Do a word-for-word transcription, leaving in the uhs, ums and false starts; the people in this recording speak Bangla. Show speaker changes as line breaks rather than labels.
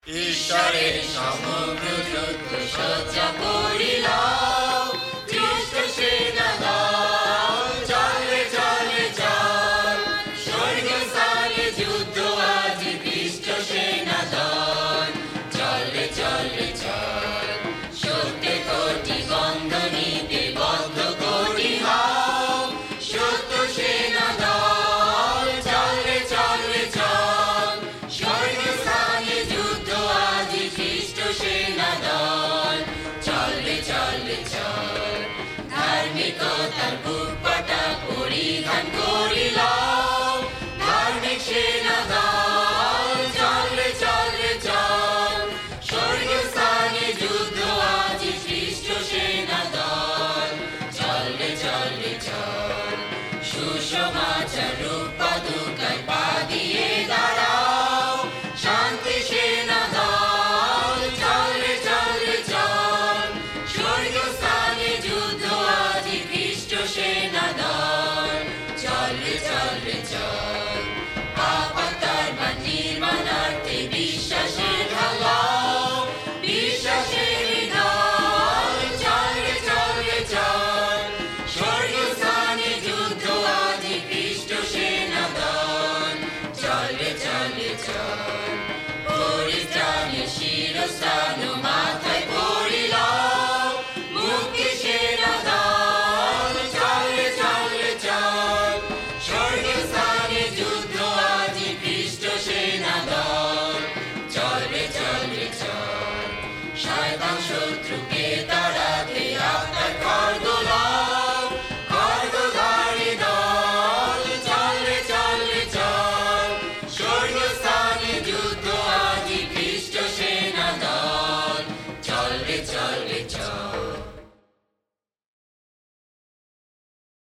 ঈশ্বরের সমগ্র যুদ্ধ সজ্জা করিলাম, খ্রিস্ট সেনা দল চলে চলে চল, স্বর্গস্থানে যুদ্ধ আজি খ্রিস্ট সেনা দল চলে চলে চল, সত্য কোটি বন্ধনীতে বদ্ধ করি হও, সত্য সেনা দল চলে চলে চল, স্বর্গস্থানে যুদ্ধ আজি খ্রিস্ট সেনা দল চলে চলে চল, ধার্মিকতার বুক পাটা পরিধান করিলাম, ধার্মিক সেনা দল চলে চলে চল, স্বর্গস্থানে যুদ্ধ আজি খ্রিস্ট সেনা দল চলে চলে চল, সুসমাচার রূপ পাদুকায় পা দিয়ে দাঁড়াও, শান্তি সেনা দল চলে চলে চল, স্বর্গস্থানে যুদ্ধ আজি খ্রিস্ট সেনা দল চলে চলে চল, পাপাত্মার বা নির্মাণার্থে বিশ্বাসের ঢালাও, বিশ্বাসের দল চলে চলে চল, স্বর্গস্থানে যুদ্ধ আজি খ্রিস্ট সেনা দল চলে চলে চল, পরিত্রাণের শিরস্থান মাথায় পরিলাও, মুক্তি সেনা দল চলে চলে চল, স্বর্গস্থানে যুদ্ধ আজি খ্রিস্ট সেনা দল চলে চলে চল, শয়তান শত্রুকে তাড়াতে আপনার খড়গ লও, খড়গধারী দল চলে চলে চল, স্বর্গস্থানে যুদ্ধ আজি খ্রিস্ট সেনা দল চলে চলে চল।